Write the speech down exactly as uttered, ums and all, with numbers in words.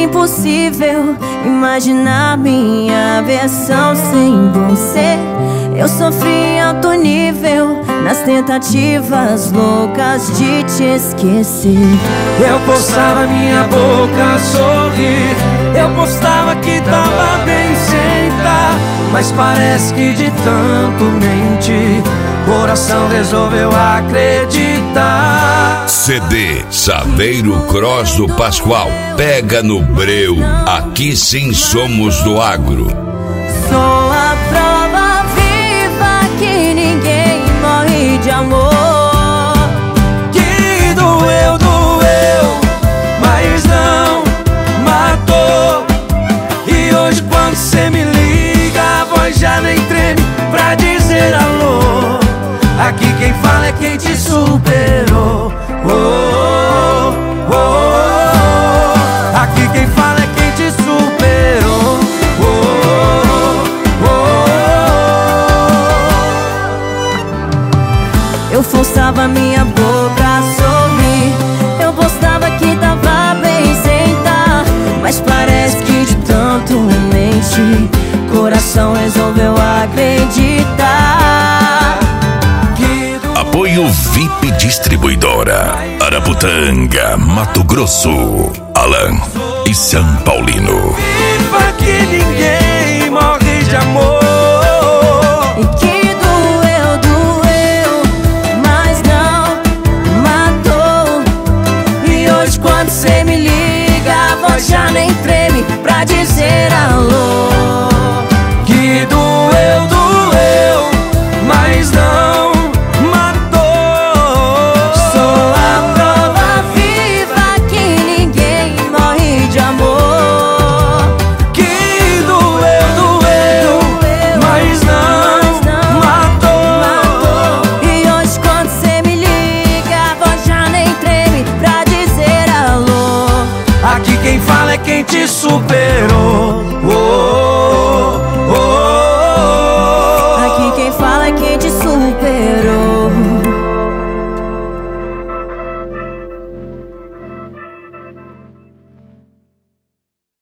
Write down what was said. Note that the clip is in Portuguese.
impossível imaginar minha versão sem você. Eu sofri em alto nível nas tentativas loucas de te esquecer. Eu postava minha boca a sorrir, eu postava que tava bem sem tá, mas parece que de tanto mentir, coração resolveu acreditar. C D Saveiro Cross do Pascoal. Pega no breu, aqui sim somos do agro. Sou a prova viva que ninguém morre de amor. Que doeu, doeu, mas não matou. E hoje quando cê me liga, a voz já nem treme pra dizer alô. Aqui quem fala é quem te superou. Oh, oh, oh, oh. Aqui quem fala é quem te superou. Oh, oh, oh. Eu forçava minha boca a sorrir, eu postava que tava bem sem tá, mas parece que de tanto mentir, coração resolveu acreditar. Apoio V I P Distribuidora, Araputanga, Mato Grosso, Alan e São Paulino. Viva que ninguém morre de amor. E que doeu, doeu, mas não matou. E hoje quando cê me liga, a voz já nem treme pra dizer alô.